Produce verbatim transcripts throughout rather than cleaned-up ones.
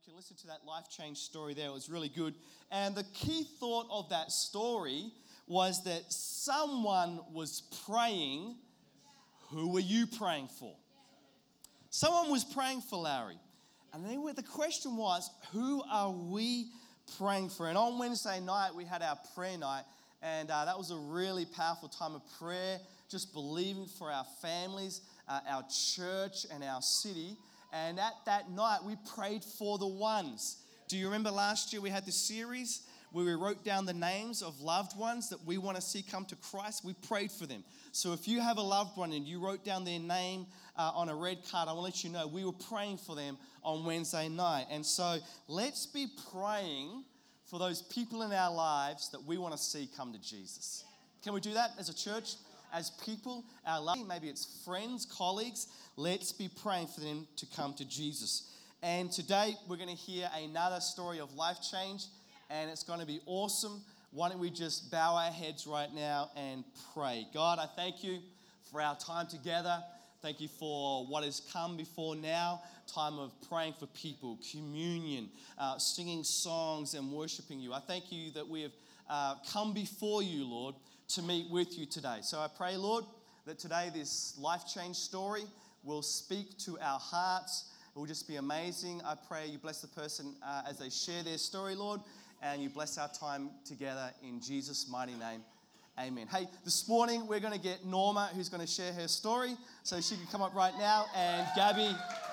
can listen to that life change story there. It was really good. And the key thought of that story was that someone was praying. Who were you praying for? Someone was praying for Larry. And then the question was, who are we praying for? And on Wednesday night, we had our prayer night. And uh, that was a really powerful time of prayer, just believing for our families, uh, our church, and our city. And at that night, we prayed for the ones. Do you remember last year we had this series where we wrote down the names of loved ones that we want to see come to Christ? We prayed for them. So if you have a loved one and you wrote down their name uh, on a red card, I want to let you know we were praying for them on Wednesday night. And so let's be praying for those people in our lives that we want to see come to Jesus. Can we do that as a church? As people, our love, maybe it's friends, colleagues, let's be praying for them to come to Jesus. And today we're going to hear another story of life change, and it's going to be awesome. Why don't we just bow our heads right now and pray. God, I thank you for our time together. Thank you for what has come before now, time of praying for people, communion, uh, singing songs and worshiping you. I thank you that we have uh, come before you, Lord, to meet with you today. So I pray, Lord, that today this life change story will speak to our hearts. It will just be amazing. I pray you bless the person uh, as they share their story, Lord, and you bless our time together in Jesus' mighty name. Amen. Hey, this morning we're going to get Norma, who's going to share her story. So she can come up right now. And Gabby.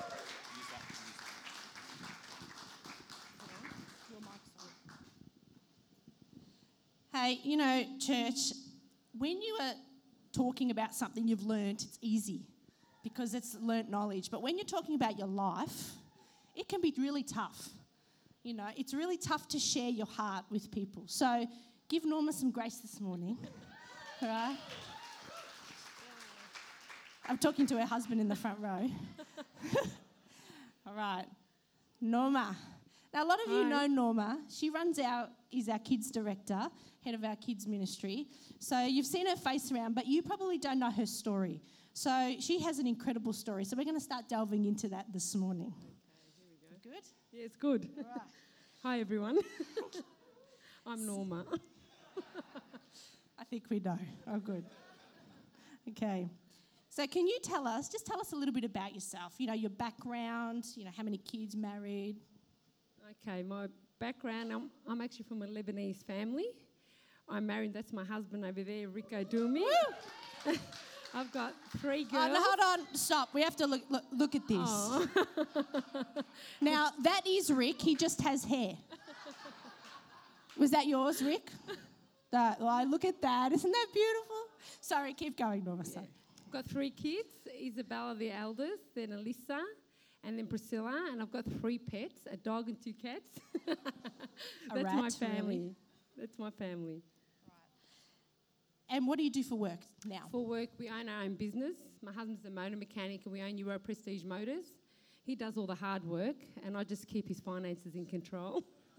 Hey, you know, church, when you are talking about something you've learned, it's easy because it's learnt knowledge. But when you're talking about your life, it can be really tough. You know, it's really tough to share your heart with people. So give Norma some grace this morning, all right? I'm talking to her husband in the front row. All right, Norma. Now, a lot of Hi. you know Norma. She runs our, is our kids director, head of our kids ministry. So you've seen her face around, but you probably don't know her story. So she has an incredible story. So we're going to start delving into that this morning. Okay, here we go. Good? Yeah, it's good. All right. Hi, everyone. I'm Norma. I think we know. Oh, good. Okay. So can you tell us, just tell us a little bit about yourself, you know, your background, you know, how many kids, married? Okay, my background, I'm, I'm actually from a Lebanese family. I'm married, that's my husband over there, Rico Dumi. I've got three girls. Oh, no, hold on, stop. We have to look look, look at this. Oh. Now, that is Rick. He just has hair. Was that yours, Rick? That, well, look at that. Isn't that beautiful? Sorry, keep going, Norma. Yeah. I've got three kids. Isabella, the eldest, then Alyssa, and then Priscilla. And I've got three pets, a dog and two cats. A That's rat, my family. Really? That's my family. Right. And what do you do for work now? For work, we own our own business. My husband's a motor mechanic and we own Euro Prestige Motors. He does all the hard work and I just keep his finances in control.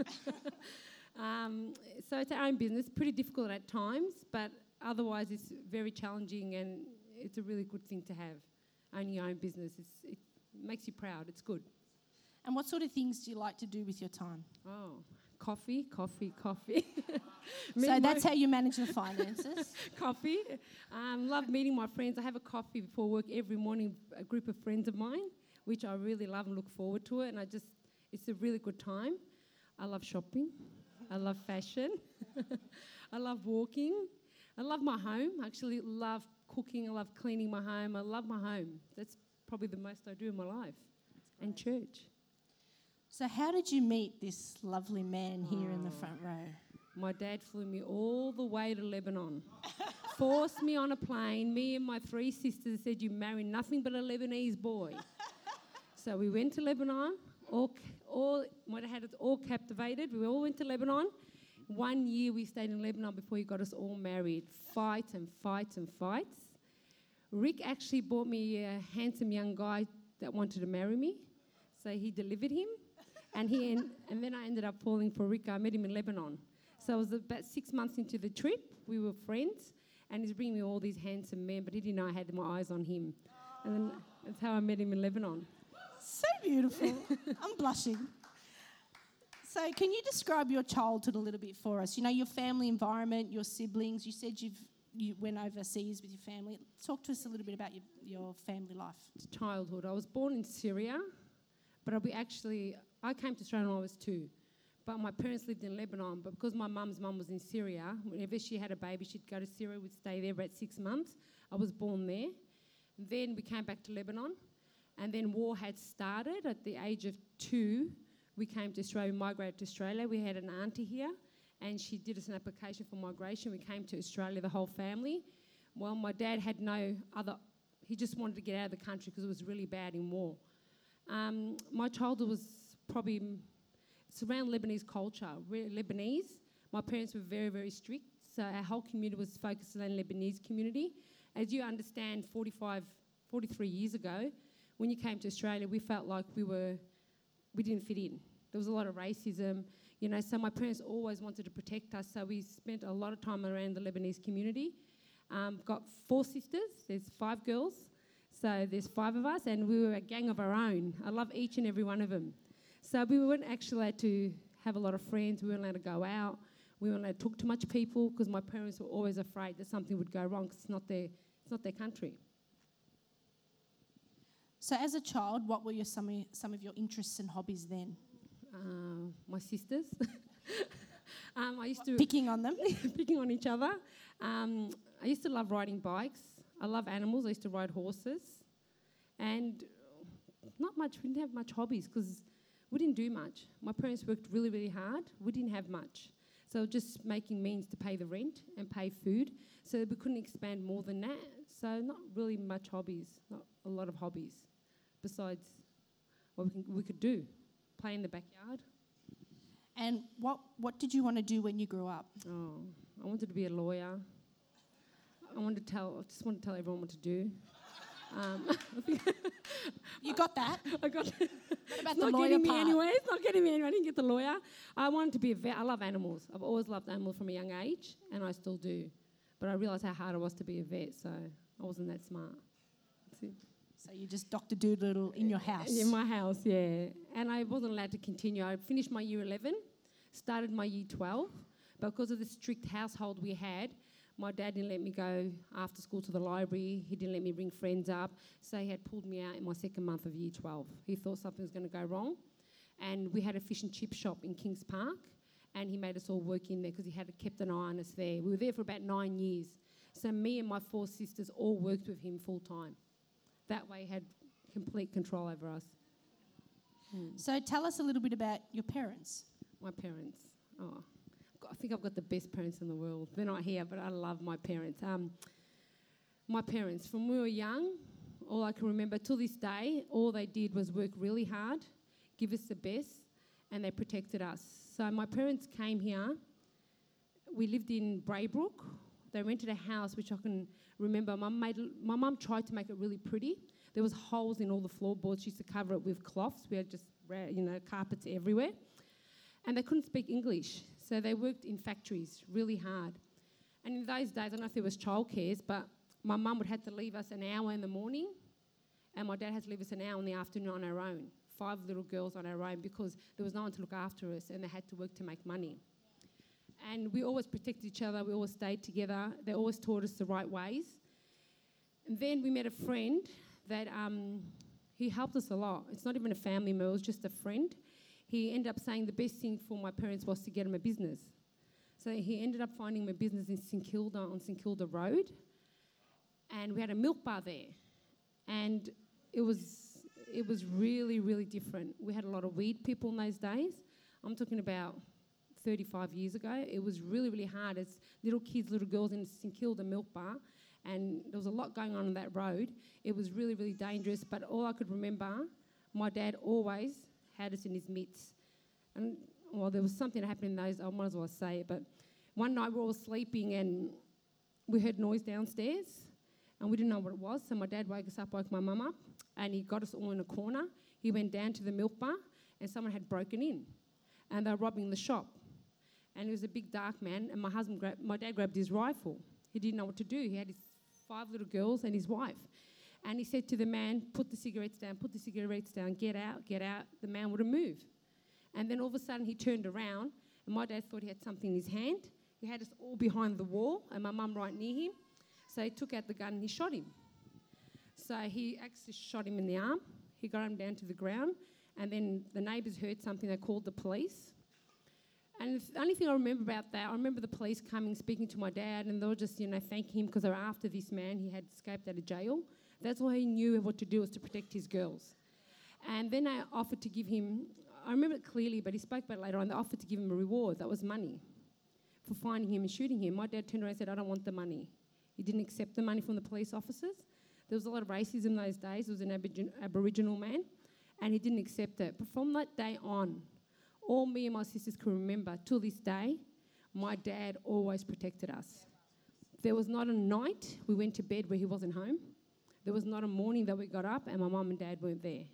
um, so it's our own business, pretty difficult at times, but otherwise it's very challenging and it's a really good thing to have. Owning your own business, it's, it makes you proud, it's good. And what sort of things do you like to do with your time? Oh, coffee, coffee, coffee. So that's how you manage the finances? Coffee. Um, love meeting my friends. I have a coffee before work every morning, a group of friends of mine, which I really love and look forward to it. And I just, it's a really good time. I love shopping. I love fashion. I love walking. I love my home. I actually love cooking. I love cleaning my home. I love my home. That's probably the most I do in my life. And church. So how did you meet this lovely man here oh. in the front row? My dad flew me all the way to Lebanon. Forced me on a plane. Me and my three sisters said, you marry nothing but a Lebanese boy. So we went to Lebanon. All, all, my dad had us all captivated. We all went to Lebanon. One year we stayed in Lebanon before he got us all married. Fight and fight and fights. Rick actually bought me a handsome young guy that wanted to marry me. So he delivered him. And he en- and then I ended up falling for Rick. I met him in Lebanon. So I was about six months into the trip. We were friends. And he's bringing me all these handsome men, but he didn't know I had my eyes on him. And then that's how I met him in Lebanon. So beautiful. I'm blushing. So can you describe your childhood a little bit for us? You know, your family environment, your siblings. You said you've you went overseas with your family. Talk to us a little bit about your, your family life. Childhood. I was born in Syria, but we actually, I came to Australia when I was two. But my parents lived in Lebanon. But because my mum's mum was in Syria, whenever she had a baby, she'd go to Syria, we'd stay there about six months. I was born there. Then we came back to Lebanon. And then war had started. At the age of two, we came to Australia, we migrated to Australia. We had an auntie here, and she did us an application for migration. We came to Australia, the whole family. Well, my dad had no other, he just wanted to get out of the country because it was really bad in war. Um, my childhood was probably, it's around Lebanese culture. We're Lebanese. My parents were very, very strict, so our whole community was focused on the Lebanese community. As you understand, forty-five, forty-three years ago, when you came to Australia, we felt like we were, we didn't fit in. There was a lot of racism, you know, so my parents always wanted to protect us, so we spent a lot of time around the Lebanese community. Um, got four sisters, there's five girls, so there's five of us, and we were a gang of our own. I love each and every one of them. So we weren't actually allowed to have a lot of friends, we weren't allowed to go out, we weren't allowed to talk to much people, because my parents were always afraid that something would go wrong, because it's not their, it's not their country. So as a child, what were your, some, of, some of your interests and hobbies then? Uh, my sisters. um, I used what, to picking on them? picking on each other. Um, I used to love riding bikes. I love animals. I used to ride horses. And not much, we didn't have much hobbies because we didn't do much. My parents worked really, really hard. We didn't have much. So just making means to pay the rent and pay food. So we couldn't expand more than that. So not really much hobbies, not a lot of hobbies. Besides what we, can, we could do, play in the backyard. And what, what did you want to do when you grew up? Oh, I wanted to be a lawyer. I wanted to tell, I just wanted to tell everyone what to do. Um, you got that? I got it. What about It's the not lawyer getting me part? anyway. It's not getting me anyway. I didn't get the lawyer. I wanted to be a vet. I love animals. I've always loved animals from a young age, and I still do. But I realised how hard it was to be a vet, so I wasn't that smart. That's it. So you just Doctor Doolittle in your house? In my house, yeah. And I wasn't allowed to continue. I finished my year eleven, started my year twelve, but because of the strict household we had, my dad didn't let me go after school to the library. He didn't let me bring friends up. So he had pulled me out in my second month of year twelve. He thought something was going to go wrong. And we had a fish and chip shop in Kings Park, and he made us all work in there because he had kept an eye on us there. We were there for about nine years. So me and my four sisters all worked with him full time. That way he had complete control over us. Hmm. So tell us a little bit about your parents. My parents. Oh, I think I've got the best parents in the world. They're not here, but I love my parents. Um, my parents, from when we were young, all I can remember till this day, all they did was work really hard, give us the best, and they protected us. So my parents came here. We lived in Braybrook. They rented a house, which I can remember. Mum made, my mum tried to make it really pretty. There was holes in all the floorboards. She used to cover it with cloths. We had just, you know, carpets everywhere. And they couldn't speak English, so they worked in factories really hard. And in those days, I don't know if there was childcare, but my mum would have to leave us an hour in the morning, and my dad had to leave us an hour in the afternoon on our own, five little girls on our own, because there was no one to look after us, and they had to work to make money. And we always protected each other. We always stayed together. They always taught us the right ways. And then we met a friend that um, he helped us a lot. It's not even a family member. It was just a friend. He ended up saying the best thing for my parents was to get him a business. So he ended up finding him a business in St Kilda on St Kilda Road. And we had a milk bar there. And it was, it was really, really different. We had a lot of weed people in those days. I'm talking about thirty-five years ago. It was really, really hard as little kids, little girls in St Kilda milk bar, and there was a lot going on on that road. It was really, really dangerous, but all I could remember, my dad always had us in his midst. And, well, there was something that happened in those, I might as well say it, but one night we were all sleeping and we heard noise downstairs, and we didn't know what it was, so my dad woke us up, woke my mum up, and he got us all in a corner. He went down to the milk bar, and someone had broken in, and they were robbing the shop. And he was a big dark man, and my husband, grabbed, my dad grabbed his rifle. He didn't know what to do. He had his five little girls and his wife. And he said to the man, put the cigarettes down, put the cigarettes down, get out, get out. The man wouldn't move. And then all of a sudden he turned around, and my dad thought he had something in his hand. He had us all behind the wall, and my mum right near him. So he took out the gun and he shot him. So he actually shot him in the arm. He got him down to the ground, and then the neighbours heard something. They called the police. And the only thing I remember about that, I remember the police coming, speaking to my dad, and they were just, you know, thanking him because they were after this man. He had escaped out of jail. That's why he knew what to do, was to protect his girls. And then I offered to give him, I remember it clearly, but he spoke about it later on, they offered to give him a reward. That was money for finding him and shooting him. My dad turned around and said, I don't want the money. He didn't accept the money from the police officers. There was a lot of racism those days. He was an Aboriginal, Aboriginal man, and he didn't accept it. But from that day on, all me and my sisters can remember, till this day, my dad always protected us. There was not a night we went to bed where he wasn't home. There was not a morning that we got up and my mum and dad weren't there.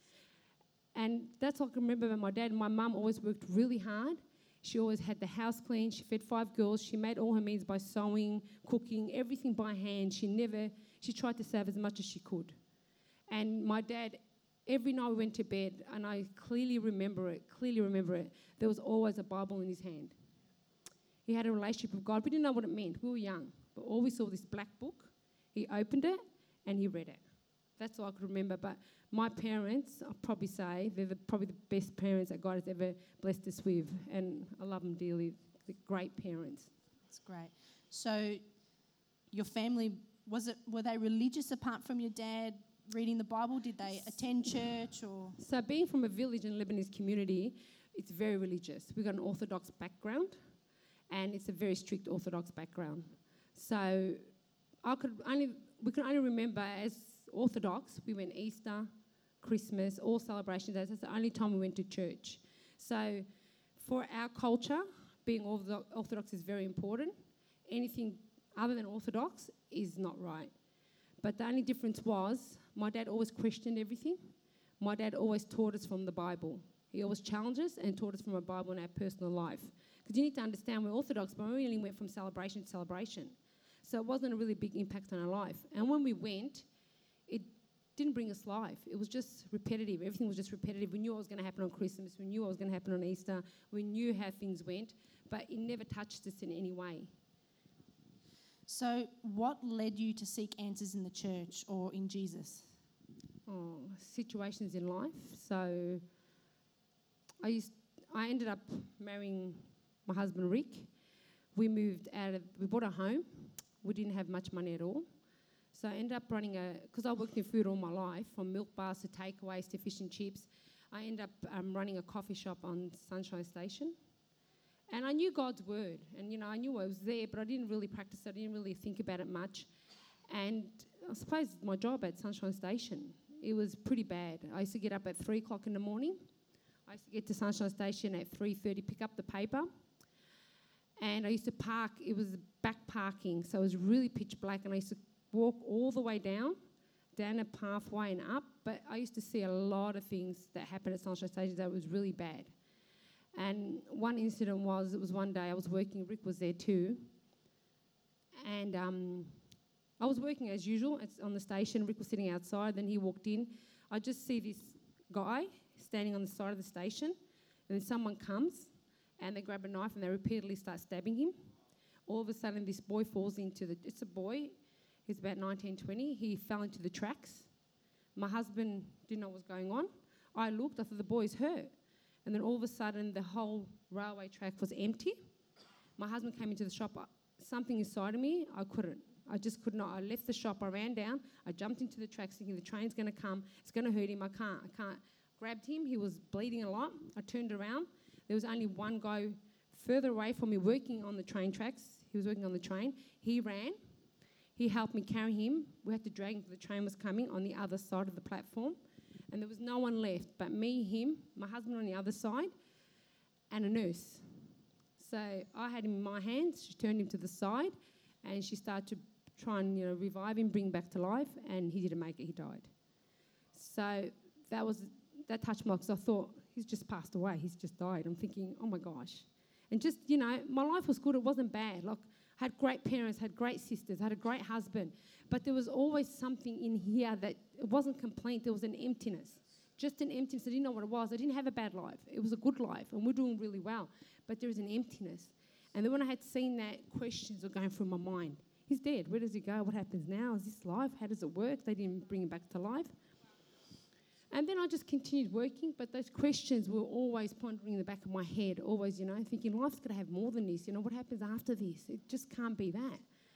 And that's what I can remember about my dad. My mum always worked really hard. She always had the house clean. She fed five girls. She made all her meals by sewing, cooking, everything by hand. She never, she tried to save as much as she could. And my dad, every night we went to bed, and I clearly remember it, clearly remember it, there was always a Bible in his hand. He had a relationship with God. We didn't know what it meant. We were young. But all we saw was this black book. He opened it and he read it. That's all I could remember. But my parents, I'll probably say, they're the, probably the best parents that God has ever blessed us with. And I love them dearly. They're great parents. That's great. So your family, was it? Were they religious apart from your dad reading the Bible? Did they attend church or? So being from a village in the Lebanese community, it's very religious. We've got an Orthodox background, and it's a very strict Orthodox background. So I could only, we can only remember as Orthodox, we went Easter, Christmas, all celebration days. That's the only time we went to church. So for our culture, being Orthodox is very important. Anything other than Orthodox is not right. But the only difference was my dad always questioned everything. My dad always taught us from the Bible. He always challenged us and taught us from a Bible in our personal life. Because you need to understand we're Orthodox, but we only went from celebration to celebration. So it wasn't a really big impact on our life. And when we went, it didn't bring us life. It was just repetitive. Everything was just repetitive. We knew what was going to happen on Christmas. We knew what was going to happen on Easter. We knew how things went, but it never touched us in any way. So what led you to seek answers in the church or in Jesus? Oh, situations in life. So I used, I ended up marrying my husband Rick. We moved out of, we bought a home. We didn't have much money at all. So I ended up running a, because I worked in food all my life, from milk bars to takeaways to fish and chips. I ended up um, running a coffee shop on Sunshine Station. And I knew God's word. And, you know, I knew I was there, but I didn't really practice it. I didn't really think about it much. And I suppose my job at Sunshine Station, it was pretty bad. I used to get up at three o'clock in the morning. I used to get to Sunshine Station at three thirty, pick up the paper. And I used to park, it was back parking, so it was really pitch black, and I used to walk all the way down, down a pathway and up, but I used to see a lot of things that happened at Sunshine Station that was really bad. And one incident was, it was one day I was working, Rick was there too, and um, I was working as usual it's on the station. Rick was sitting outside, then he walked in. I just see this guy standing on the side of the station, and then someone comes, and they grab a knife and they repeatedly start stabbing him. All of a sudden, this boy falls into the, it's a boy, he's about nineteen, twenty, he fell into the tracks. My husband didn't know what was going on. I looked, I thought the boy's hurt. And then all of a sudden, the whole railway track was empty. My husband came into the shop, something inside of me, I couldn't. I just could not. I left the shop, I ran down, I jumped into the tracks thinking the train's gonna come, it's gonna hurt him, I can't, I can't. Grabbed him, he was bleeding a lot. I turned around. There was only one guy further away from me working on the train tracks. He was working on the train. He ran. He helped me carry him. We had to drag him because the train was coming on the other side of the platform. And there was no one left but me, him, my husband on the other side, and a nurse. So I had him in my hands. She turned him to the side, and she started to try and, you know, revive him, bring him back to life, and he didn't make it. He died. So that was that touched me because I thought, he's just passed away. He's just died. I'm thinking, oh, my gosh. And just, you know, my life was good. It wasn't bad. Like, I had great parents, had great sisters, had a great husband. But there was always something in here that it wasn't complete. There was an emptiness. just an emptiness. I didn't know what it was. I didn't have a bad life. It was a good life, and we're doing really well. But there is an emptiness. And then when I had seen that, questions were going through my mind. He's dead. Where does he go? What happens now? Is this life? How does it work? They didn't bring him back to life. And then I just continued working, but those questions were always pondering in the back of my head, always, you know, thinking life's got to have more than this. You know, what happens after this? It just can't be that.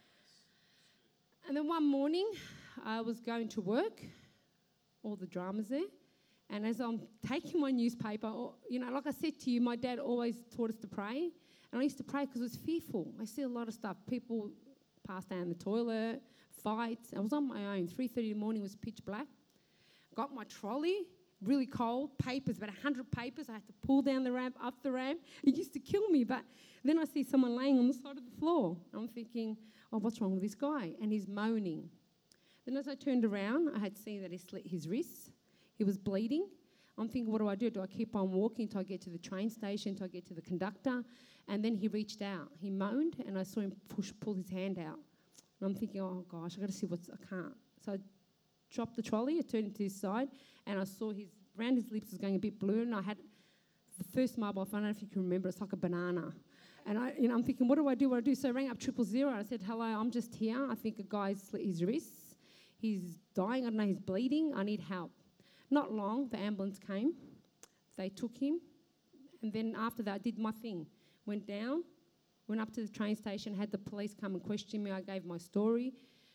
And then one morning, I was going to work, all the dramas there, and as I'm taking my newspaper, you know, like I said to you, my dad always taught us to pray, and I used to pray because I was fearful. I see a lot of stuff. People pass down the toilet, fights. I was on my own. three thirty in the morning, was pitch black. Got my trolley, really cold, papers, about one hundred papers. I had to pull down the ramp, up the ramp. It used to kill me, but then I see someone laying on the side of the floor. I'm thinking, oh, what's wrong with this guy? And he's moaning. Then as I turned around, I had seen that he slit his wrists. He was bleeding. I'm thinking, what do I do? Do I keep on walking until I get to the train station, until I get to the conductor? And then he reached out. He moaned, and I saw him push, pull his hand out. And I'm thinking, oh, gosh, I've got to see what's... I can't. So I dropped the trolley, I turned to his side, and I saw his... Around his lips was going a bit blue, and I had the first mobile phone. I don't know if you can remember. It's like a banana. And I, you know, I'm thinking, what do I do? What do I do? So I rang up triple zero. I said, hello, I'm just here. I think a guy's slit his wrists. He's dying. I don't know, he's bleeding. I need help. Not long, the ambulance came. They took him. And then after that, I did my thing. Went down, went up to the train station, had the police come and question me. I gave my story.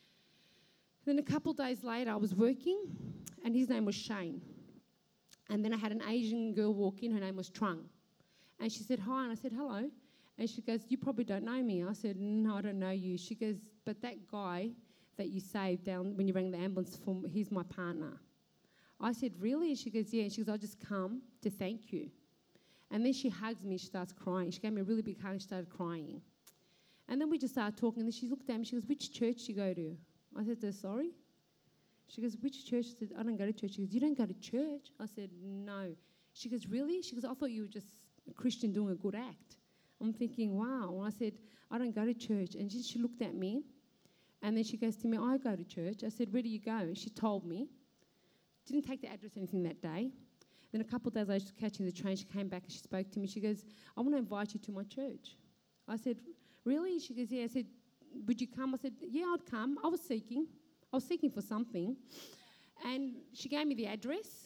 Then a couple of days later, I was working, and his name was Shane. And then I had an Asian girl walk in. Her name was Trung. And she said, hi. And I said, hello. And she goes, you probably don't know me. I said, no, I don't know you. She goes, but that guy that you saved down when you rang the ambulance for, he's my partner. I said, really? And she goes, yeah. And she goes, I just come to thank you. And then she hugs me. She starts crying. She gave me a really big hug. She started crying. And then we just started talking. And then she looked at me. She goes, which church do you go to? I said, sorry? She goes, which church? I said, I don't go to church. She goes, you don't go to church? I said, no. She goes, really? She goes, I thought you were just a Christian doing a good act. I'm thinking, wow. And I said, I don't go to church. And she, she looked at me. And then she goes to me, I go to church. I said, where do you go? And she told me. Didn't take the address or anything that day. Then a couple of days later, she was catching the train. She came back and she spoke to me. She goes, I want to invite you to my church. I said, really? She goes, yeah. I said, would you come? I said, yeah, I'd come. I was seeking. I was seeking for something. And she gave me the address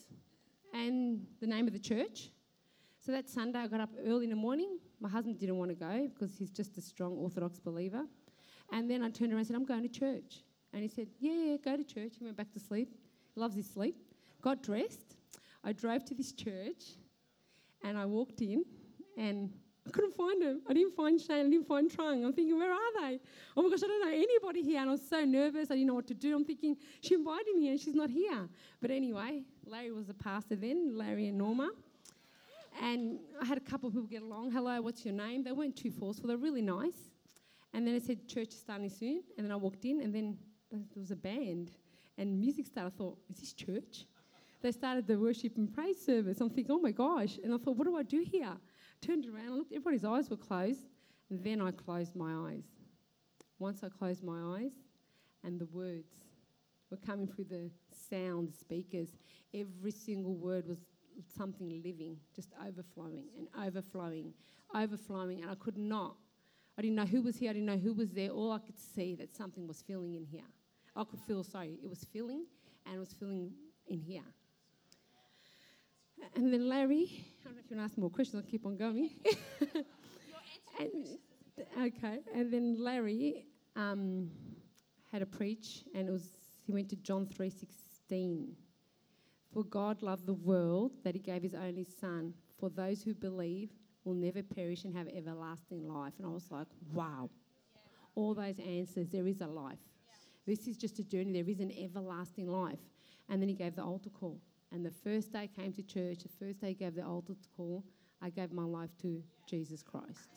and the name of the church. So that Sunday, I got up early in the morning. My husband didn't want to go because he's just a strong Orthodox believer. And then I turned around and said, I'm going to church. And he said, yeah, yeah, go to church. He went back to sleep. He loves his sleep. Got dressed. I drove to this church and I walked in and I couldn't find him. I didn't find Shane. I didn't find Trung. I'm thinking, where are they? Oh, my gosh, I don't know anybody here. And I was so nervous. I didn't know what to do. I'm thinking, she invited me and she's not here. But anyway, Larry was the pastor then, Larry and Norma. And I had a couple of people get along. Hello, what's your name? They weren't too forceful. They were really nice. And then I said, church is starting soon. And then I walked in and then there was a band and music started. I thought, is this church? They started the worship and praise service. I'm thinking, oh my gosh. And I thought, what do I do here? Turned around and looked, everybody's eyes were closed. And then I closed my eyes. Once I closed my eyes and the words were coming through the sound speakers, every single word was something living, just overflowing and overflowing, overflowing. And I could not, I didn't know who was here, I didn't know who was there. All I could see that something was filling in here. I could feel, sorry, it was filling and it was filling in here. And then Larry, I don't know if you want to ask more questions, I'll keep on going. and, okay, and then Larry um, had a preach, and it was he went to John three sixteen. For God loved the world that he gave his only son, for those who believe will never perish and have everlasting life. And I was like, wow, yeah. All those answers, there is a life. Yeah. This is just a journey, there is an everlasting life. And then he gave the altar call. And the first day I came to church, the first day I gave the altar call, I gave my life to Jesus Christ.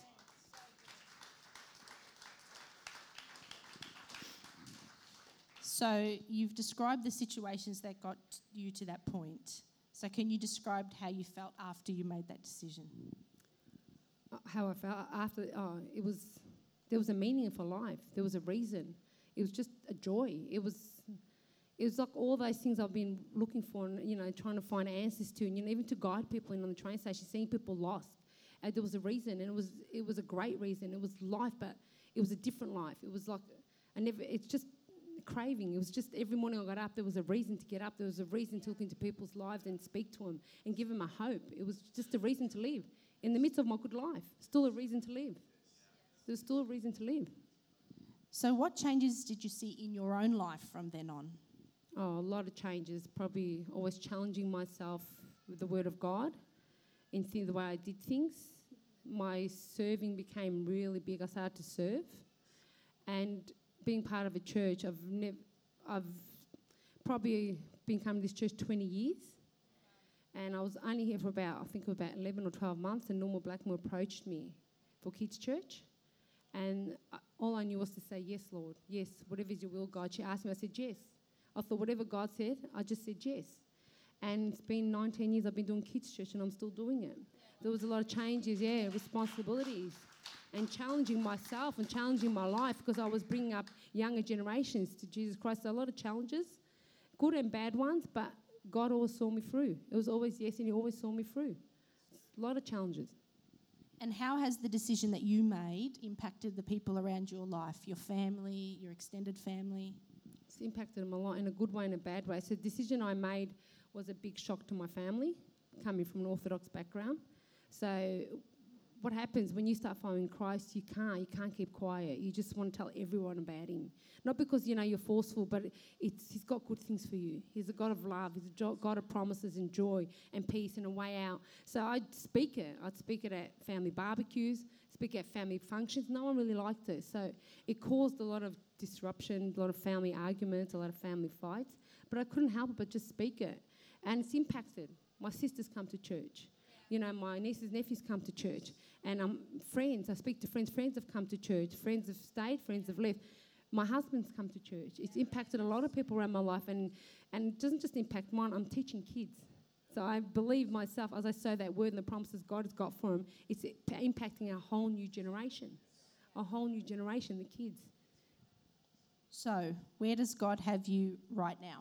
So you've described the situations that got you to that point. So can you describe how you felt after you made that decision? Uh, how I felt after, oh, it was, there was a meaning for life. There was a reason. It was just a joy. It was... it was like all those things I've been looking for and, you know, trying to find answers to. And, you know, even to guide people in on the train station, seeing people lost. And there was a reason, and it was it was a great reason. It was life, but it was a different life. It was like, I never, it's just craving. It was just every morning I got up, there was a reason to get up. There was a reason to look into people's lives and speak to them and give them a hope. It was just a reason to live. In the midst of my good life, still a reason to live. There's still a reason to live. So what changes did you see in your own life from then on? Oh, a lot of changes. Probably always challenging myself with the Word of God in th- the way I did things. My serving became really big. I started to serve. And being part of a church, I've nev- I've probably been coming to this church twenty years. And I was only here for about, I think about eleven or twelve months, and Norma Blackmore approached me for kids' church. And I, all I knew was to say, yes, Lord, yes, whatever is your will, God. She asked me, I said, yes. I thought whatever God said, I just said yes. And it's been nineteen years I've been doing kids' church, and I'm still doing it. There was a lot of changes, yeah, responsibilities, and challenging myself and challenging my life because I was bringing up younger generations to Jesus Christ. So a lot of challenges, good and bad ones, but God always saw me through. It was always yes, and He always saw me through. A lot of challenges. And how has the decision that you made impacted the people around your life, your family, your extended family? It's impacted them a lot in a good way and a bad way. So the decision I made was a big shock to my family, coming from an Orthodox background. So what happens when you start following Christ, you can't, you can't keep quiet. You just want to tell everyone about Him. Not because, you know, you're forceful, but it's He's got good things for you. He's a God of love. He's a jo- God of promises and joy and peace and a way out. So I'd speak it. I'd speak it at family barbecues, speak at family functions. No one really liked it. So it caused a lot of disruption, a lot of family arguments, a lot of family fights. But I couldn't help it but just speak it. And it's impacted. My sisters come to church. You know, my nieces, nephews come to church. And um, friends, I speak to friends. Friends have come to church. Friends have stayed. Friends have left. My husband's come to church. It's impacted a lot of people around my life. And, and it doesn't just impact mine. I'm teaching kids. So I believe myself, as I sow that word and the promises God has got for them, it's impacting a whole new generation. A whole new generation, the kids. So where does God have you right now?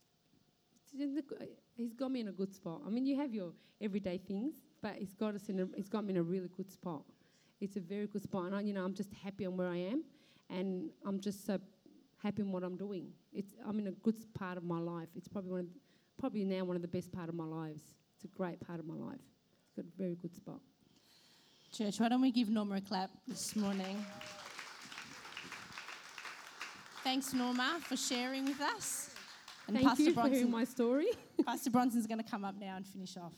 He's got me in a good spot. I mean, you have your everyday things, but he's got us in a, he's got me in a really good spot. It's a very good spot, and I, you know, I'm just happy on where I am, and I'm just so happy in what I'm doing. It's I'm in a good part of my life. It's probably one of the, probably now one of the best part of my lives. It's a great part of my life. It's got a very good spot. Church, why don't we give Norma a clap this morning? Thanks, Norma, for sharing with us. And Thank Pastor you Bronson, for hearing my story. Pastor Bronson's going to come up now and finish off.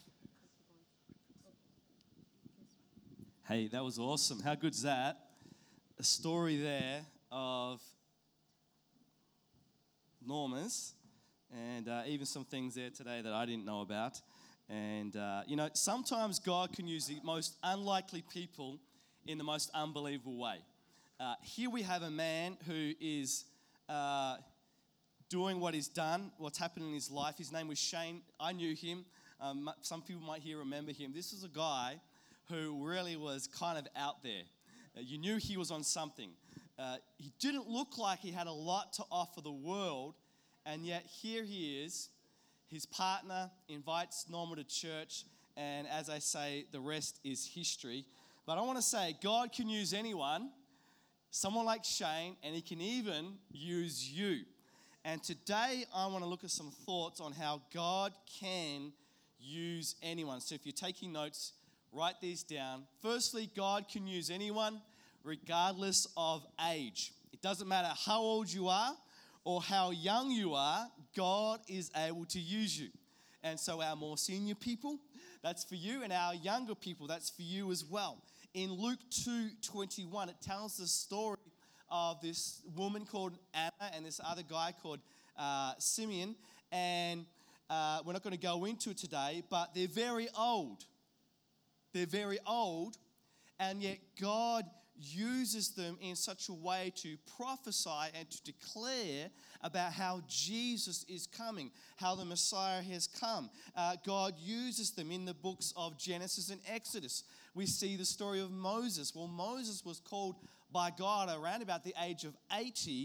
Hey, that was awesome. How good's that? A story there of Norma's, and uh, even some things there today that I didn't know about. And, uh, you know, sometimes God can use the most unlikely people in the most unbelievable way. Uh, here we have a man who is uh, doing what he's done, what's happened in his life. His name was Shane. I knew him. Um, some people might here remember him. This was a guy who really was kind of out there. Uh, you knew he was on something. Uh, he didn't look like he had a lot to offer the world, and yet here he is. His partner invites Norma to church, and as I say, the rest is history. But I want to say, God can use anyone, someone like Shane, and He can even use you. And today I want to look at some thoughts on how God can use anyone. So if you're taking notes, write these down. Firstly, God can use anyone regardless of age. It doesn't matter how old you are or how young you are, God is able to use you. And so our more senior people, that's for you, and our younger people, that's for you as well. In Luke two twenty-one, it tells the story of this woman called Anna and this other guy called uh, Simeon. And uh, we're not going to go into it today, but they're very old. They're very old, and yet God uses them in such a way to prophesy and to declare about how Jesus is coming, how the Messiah has come. Uh, God uses them in the books of Genesis and Exodus. We see the story of Moses. Well, Moses was called by God around about the age of eighty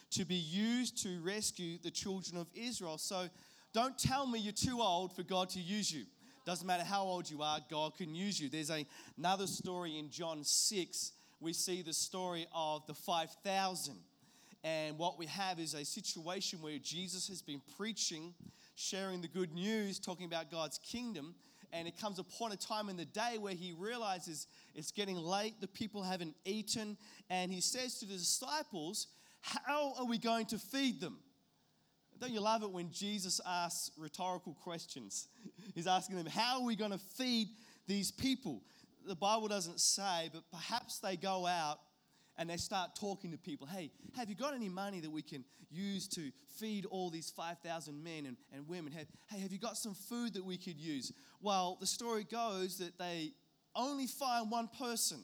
to be used to rescue the children of Israel. So don't tell me you're too old for God to use you. Doesn't matter how old you are, God can use you. There's a, another story in John six. We see the story of the five thousand. And what we have is a situation where Jesus has been preaching, sharing the good news, talking about God's kingdom. And it comes upon a time in the day where he realizes it's getting late, the people haven't eaten. And he says to the disciples, how are we going to feed them? Don't you love it when Jesus asks rhetorical questions? He's asking them, how are we going to feed these people? The Bible doesn't say, but perhaps they go out and they start talking to people. Hey, have you got any money that we can use to feed all these five thousand men and, and women? Have, hey, have you got some food that we could use? Well, the story goes that they only find one person.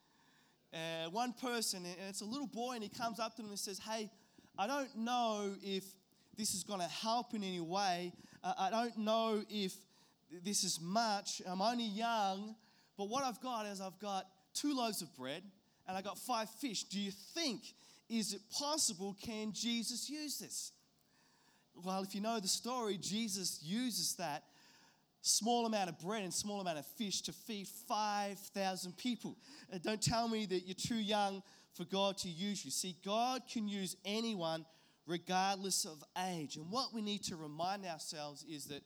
Uh, one person, and it's a little boy, and he comes up to them and says, hey, I don't know if this is going to help in any way. Uh, I don't know if this is much. I'm only young, but what I've got is I've got two loaves of bread, and I got five fish. Do you think, is it possible, can Jesus use this? Well, if you know the story, Jesus uses that small amount of bread and small amount of fish to feed five thousand people. Uh, don't tell me that you're too young for God to use you. See, God can use anyone regardless of age. And what we need to remind ourselves is that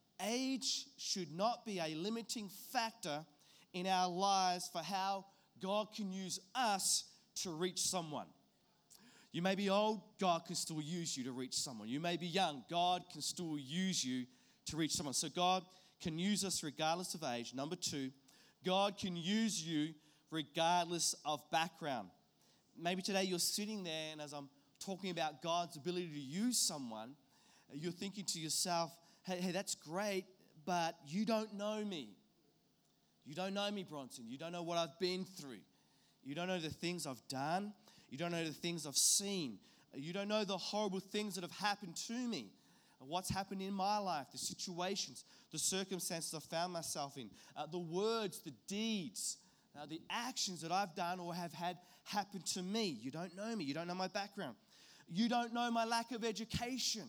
age should not be a limiting factor in our lives for how God can use us to reach someone. You may be old, God can still use you to reach someone. You may be young, God can still use you to reach someone. So God can use us regardless of age. Number two, God can use you regardless of background. Maybe today you're sitting there, and as I'm talking about God's ability to use someone, you're thinking to yourself, hey, hey, that's great, but you don't know me. You don't know me, Bronson. You don't know what I've been through. You don't know the things I've done. You don't know the things I've seen. You don't know the horrible things that have happened to me. What's happened in my life, the situations, the circumstances I've found myself in, uh, the words, the deeds, uh, the actions that I've done or have had happen to me. You don't know me. You don't know my background. You don't know my lack of education.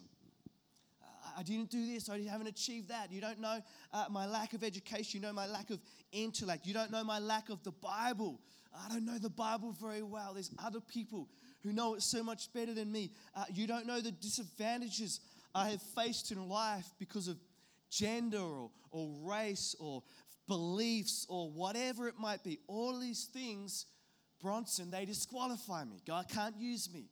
I didn't do this, I haven't achieved that. You don't know uh, my lack of education. You know my lack of intellect. You don't know my lack of the Bible. I don't know the Bible very well. There's other people who know it so much better than me. Uh, you don't know the disadvantages I have faced in life because of gender or, or race or beliefs or whatever it might be. All these things, Bronson, they disqualify me. God can't use me.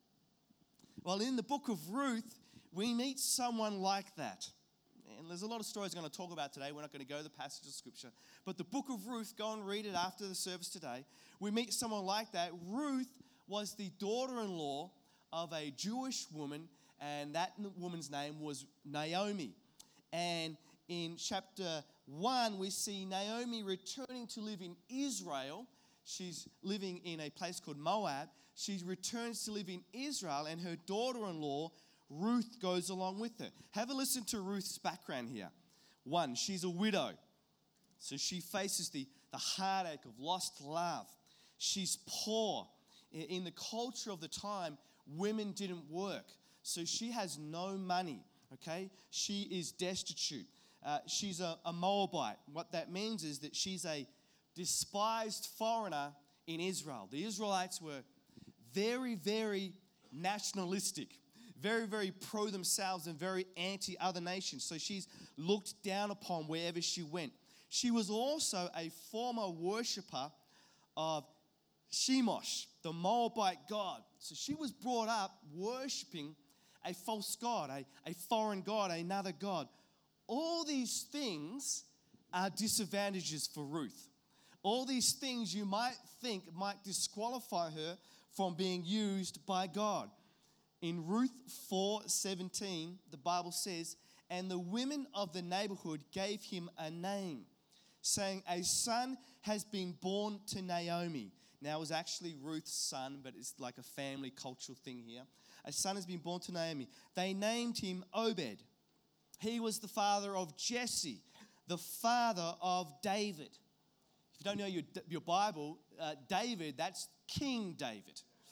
Well, in the book of Ruth, we meet someone like that. And there's a lot of stories I'm going to talk about today. We're not going to go to the passage of Scripture. But the book of Ruth, go and read it after the service today. We meet someone like that. Ruth was the daughter-in-law of a Jewish woman, and that woman's name was Naomi. And in chapter one, we see Naomi returning to live in Israel. She's living in a place called Moab. She returns to live in Israel, and her daughter-in-law Ruth goes along with her. Have a listen to Ruth's background here. One, she's a widow. So she faces the, the heartache of lost love. She's poor. In the culture of the time, women didn't work. So she has no money, okay? She is destitute. Uh, she's a, a Moabite. What that means is that she's a despised foreigner in Israel. The Israelites were very, very nationalistic. Very, very pro themselves and very anti other nations. So she's looked down upon wherever she went. She was also a former worshiper of Chemosh, the Moabite god. So she was brought up worshiping a false god, a, a foreign god, another god. All these things are disadvantages for Ruth. All these things you might think might disqualify her from being used by God. In Ruth four seventeen, the Bible says, and the women of the neighborhood gave him a name, saying, a son has been born to Naomi. Now, it was actually Ruth's son, but it's like a family cultural thing here. A son has been born to Naomi. They named him Obed. He was the father of Jesse, the father of David. If you don't know your, your Bible, uh, David, that's King David.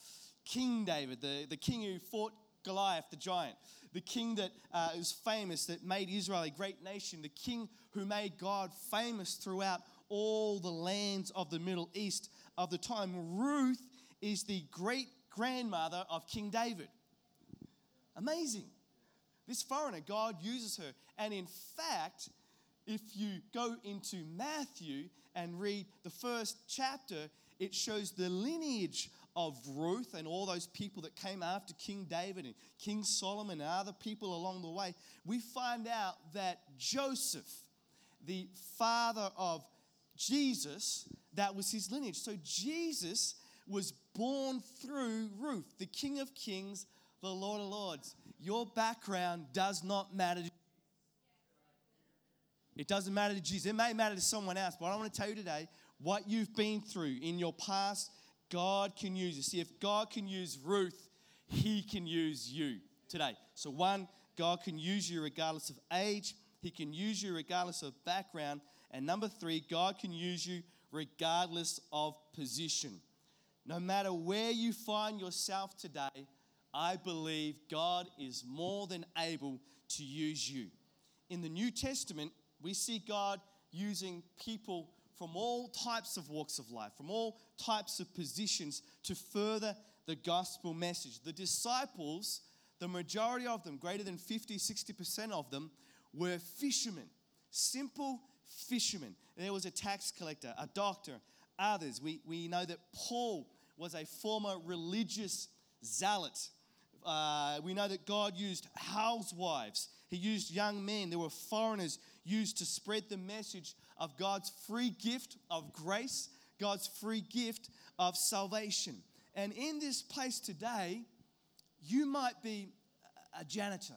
King David, the, the king who fought Goliath, the giant, the king that uh, was famous, that made Israel a great nation, the king who made God famous throughout all the lands of the Middle East of the time. Ruth is the great-grandmother of King David. Amazing. This foreigner, God uses her. And in fact, if you go into Matthew and read the first chapter, it shows the lineage of Ruth and all those people that came after King David and King Solomon and other people along the way. We find out that Joseph, the father of Jesus, that was his lineage. So Jesus was born through Ruth, the King of Kings, the Lord of Lords. Your background does not matter. It doesn't matter to Jesus. It may matter to someone else, but I want to tell you today what you've been through in your past. God can use you. See, if God can use Ruth, he can use you today. So one, God can use you regardless of age. He can use you regardless of background. And number three, God can use you regardless of position. No matter where you find yourself today, I believe God is more than able to use you. In the New Testament, we see God using people from all types of walks of life, from all types of positions to further the gospel message. The disciples, the majority of them, greater than fifty, sixty percent of them, were fishermen, simple fishermen. There was a tax collector, a doctor, others. We, we know that Paul was a former religious zealot. Uh, we know that God used housewives. He used young men. There were foreigners used to spread the message of God's free gift of grace, God's free gift of salvation. And in this place today, you might be a janitor.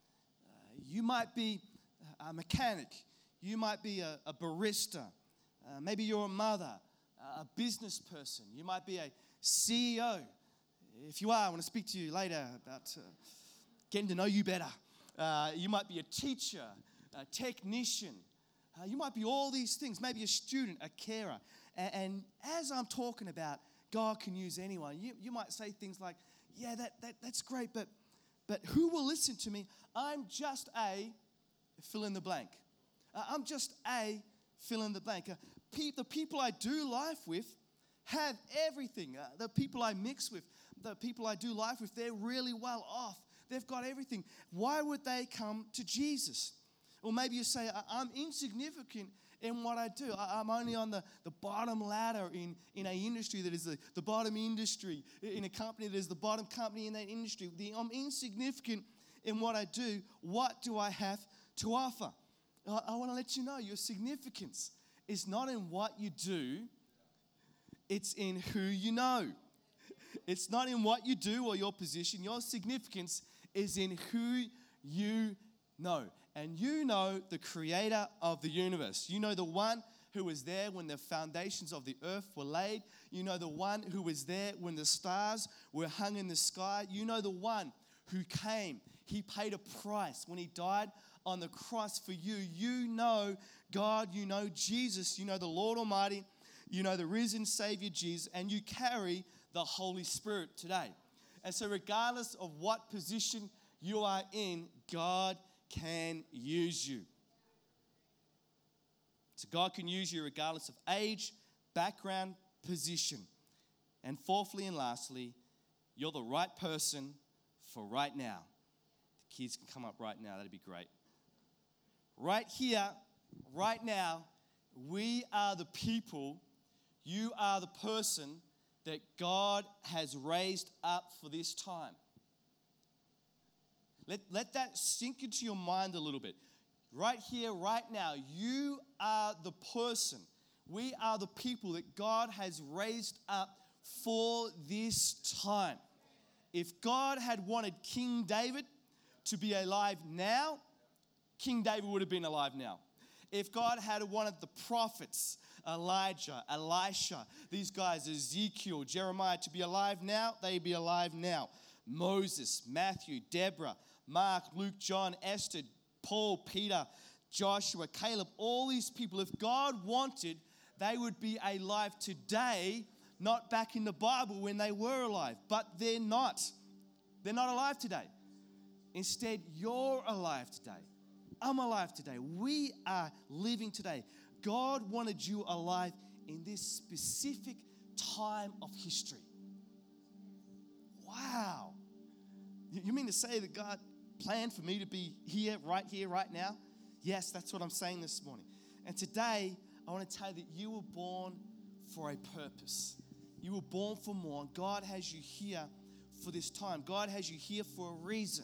Uh, you might be a mechanic. You might be a, a barista. Uh, maybe you're a mother, a business person. You might be a C E O. If you are, I want to speak to you later about uh, getting to know you better. Uh, you might be a teacher, a technician. Uh, you might be all these things, maybe a student, a carer. And, and as I'm talking about, God can use anyone. You, you might say things like, yeah, that, that that's great, but, but who will listen to me? I'm just a fill in the blank. Uh, I'm just a fill in the blank. Uh, pe- the people I do life with have everything. Uh, the people I mix with, the people I do life with, they're really well off. They've got everything. Why would they come to Jesus? Or maybe you say, I'm insignificant in what I do. I'm only on the, the bottom ladder in, in an industry that is the, the bottom industry, in a company that is the bottom company in that industry. I'm insignificant in what I do. What do I have to offer? I, I want to let you know your significance is not in what you do, it's in who you know. It's not in what you do or your position. Your significance is in who you know. And you know the creator of the universe. You know the one who was there when the foundations of the earth were laid. You know the one who was there when the stars were hung in the sky. You know the one who came. He paid a price when he died on the cross for you. You know God. You know Jesus. You know the Lord Almighty. You know the risen Savior Jesus. And you carry the Holy Spirit today. And so regardless of what position you are in, God can use you. So God can use you regardless of age, background, position. And fourthly and lastly, you're the right person for right now. The kids can come up right now. That'd be great. Right here, right now, we are the people, you are the person that God has raised up for this time. Let, let that sink into your mind a little bit. Right here, right now, you are the person. We are the people that God has raised up for this time. If God had wanted King David to be alive now, King David would have been alive now. If God had wanted the prophets, Elijah, Elisha, these guys, Ezekiel, Jeremiah, to be alive now, they'd be alive now. Moses, Matthew, Deborah, Mark, Luke, John, Esther, Paul, Peter, Joshua, Caleb, all these people, if God wanted, they would be alive today not back in the Bible when they were alive, but they're not. They're not alive today. Instead, you're alive today. I'm alive today. We are living today. God wanted you alive in this specific time of history. Wow. You mean to say that God planned for me to be here, right here, right now? Yes, that's what I'm saying this morning. And today, I want to tell you that you were born for a purpose. You were born for more. And God has you here for this time. God has you here for a reason.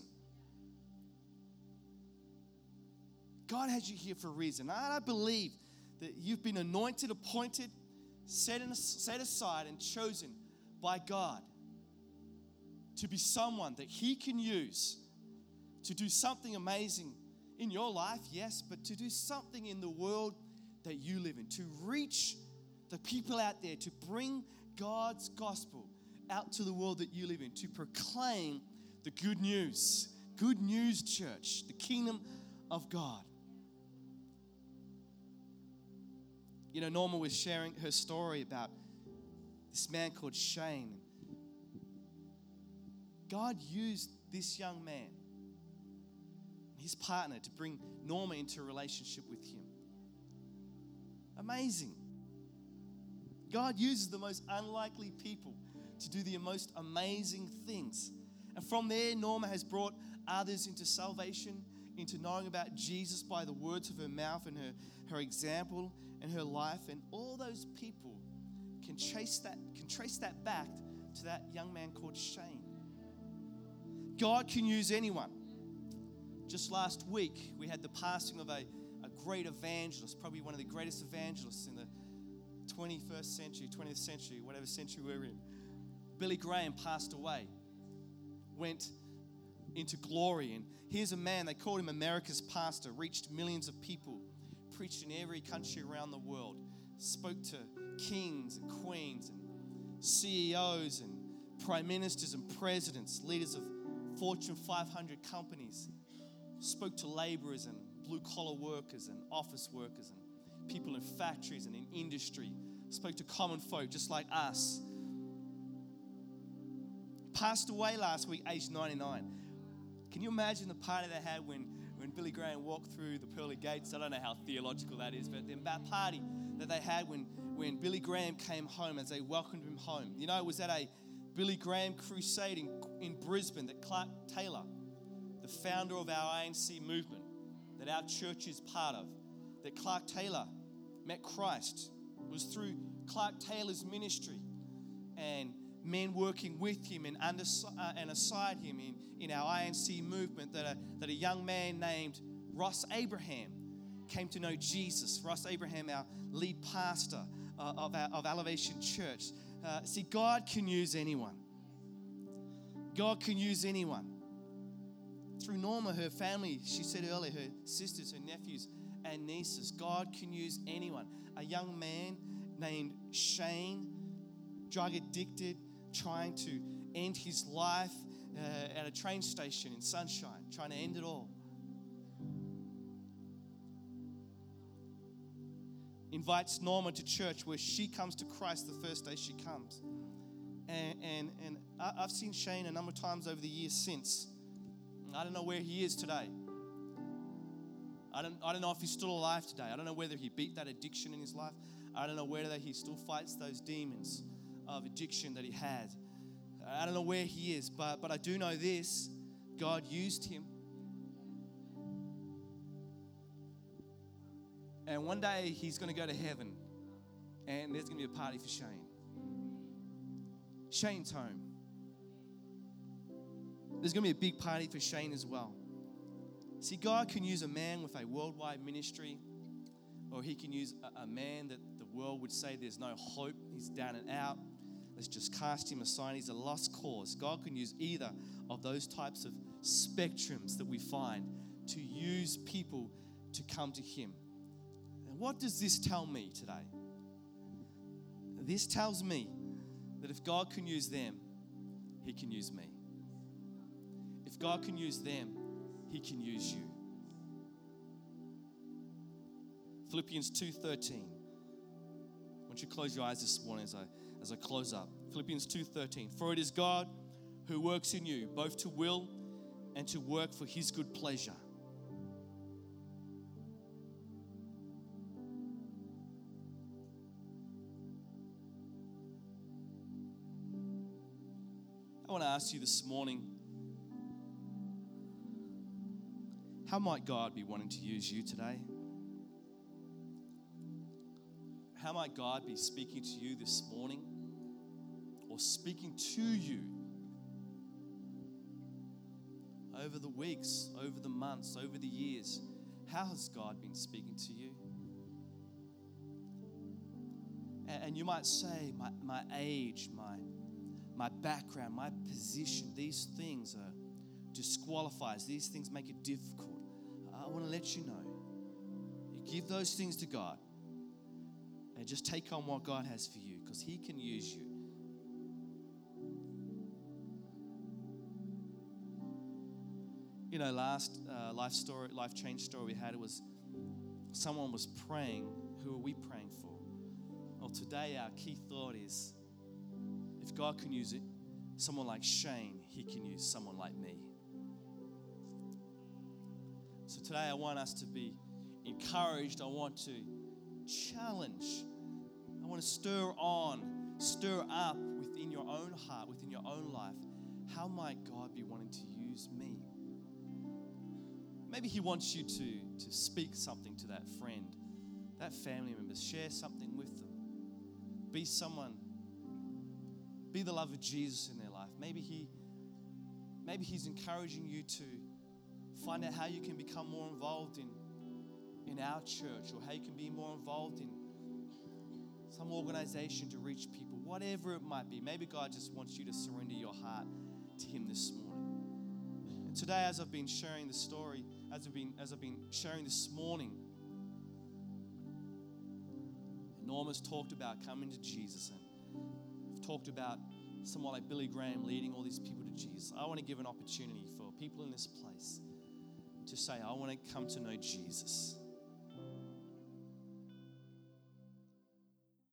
God has you here for a reason. I believe that you've been anointed, appointed, set, in, set aside, and chosen by God to be someone that He can use to do something amazing in your life, yes, but to do something in the world that you live in, to reach the people out there, to bring God's gospel out to the world that you live in, to proclaim the good news. Good news, church, the kingdom of God. You know, Norma was sharing her story about this man called Shane. God used this young man, his partner, to bring Norma into a relationship with Him. Amazing. God uses the most unlikely people to do the most amazing things. And from there, Norma has brought others into salvation, into knowing about Jesus by the words of her mouth and her, her example and her life. And all those people can trace that, can trace that back to that young man called Shane. God can use anyone. Just last week, we had the passing of a, a great evangelist, probably one of the greatest evangelists in the twenty-first century, twentieth century, whatever century we're in. Billy Graham passed away, went into glory. And here's a man, they called him America's pastor, reached millions of people, preached in every country around the world, spoke to kings and queens and C E Os and prime ministers and presidents, leaders of Fortune five hundred companies, spoke to laborers and blue-collar workers and office workers and people in factories and in industry, spoke to common folk just like us. Passed away last week, aged ninety-nine. Can you imagine the party they had when, when Billy Graham walked through the pearly gates? I don't know how theological that is, but the party that they had when, when Billy Graham came home, as they welcomed him home. You know, it was at a Billy Graham crusade in, in Brisbane that Clark Taylor, the founder of our A N C movement, that our church is part of, that Clark Taylor met Christ. It was through Clark Taylor's ministry and men working with him and under uh, and aside him in, in our A N C movement that a, that a young man named Ross Abraham came to know Jesus. Ross Abraham, our lead pastor uh, of, our, of Elevation Church. Uh, see, God can use anyone. God can use anyone. Through Norma, her family, she said earlier, her sisters, her nephews, and nieces, God can use anyone. A young man named Shane, drug addicted, trying to end his life uh, at a train station in Sunshine, trying to end it all. Invites Norma to church where she comes to Christ the first day she comes. And, and, and I've seen Shane a number of times over the years since. I don't know where he is today. I don't, I don't know if he's still alive today. I don't know whether he beat that addiction in his life. I don't know whether he still fights those demons of addiction that he had. I don't know where he is, but, but I do know this. God used him. And one day he's going to go to heaven and there's going to be a party for Shane. Shane's home. There's going to be a big party for Shane as well. See, God can use a man with a worldwide ministry, or He can use a, a man that the world would say there's no hope. He's down and out. Let's just cast him aside. He's a lost cause. God can use either of those types of spectrums that we find to use people to come to Him. And what does this tell me today? This tells me that if God can use them, He can use me. If God can use them, He can use you. Philippians two thirteen. don't you close your eyes this morning as I, as I close up. Philippians two thirteen. For it is God who works in you, both to will and to work for his good pleasure. I want to ask you this morning, how might God be wanting to use you today? How might God be speaking to you this morning, or speaking to you over the weeks, over the months, over the years? How has God been speaking to you? And, and you might say, my, my age, my, my background, my position, these things are disqualifiers. These things make it difficult. I want to let you know, you give those things to God and just take on what God has for you, because he can use you. You know, last uh, life story, life change story we had, it was someone was praying. Who are we praying for? Well, today our key thought is, if God can use it, someone like Shane, he can use someone like me. So today I want us to be encouraged. I want to challenge. I want to stir on, stir up within your own heart, within your own life. How might God be wanting to use me? Maybe he wants you to, to speak something to that friend, that family member. Share something with them. Be someone, be the love of Jesus in their life. Maybe he, maybe he's encouraging you to find out how you can become more involved in, in our church, or how you can be more involved in some organization to reach people, whatever it might be. Maybe God just wants you to surrender your heart to him this morning. And today, as I've been sharing the story, as I've been, as I've been sharing this morning, Norma's talked about coming to Jesus, and I've talked about someone like Billy Graham leading all these people to Jesus. I want to give an opportunity for people in this place to say, I want to come to know Jesus.